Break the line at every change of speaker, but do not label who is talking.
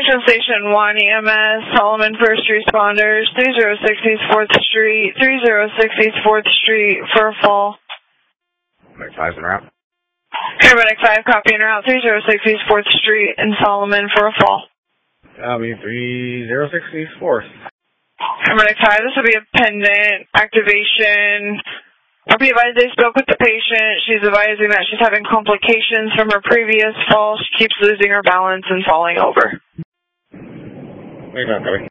Central Station 1 EMS, Solomon First Responders, 306 East 4th Street, 306 East 4th Street for a fall.
Paramedic 5's en route.
Paramedic 5, copy en route, 306 East 4th Street in Solomon for a fall.
Copy, 306 East 4th.
Paramedic 5, this will be a pendant activation. RP advised they spoke with the patient. She's advising that she's having complications from her previous fall. She keeps losing her balance and falling over.
Copy.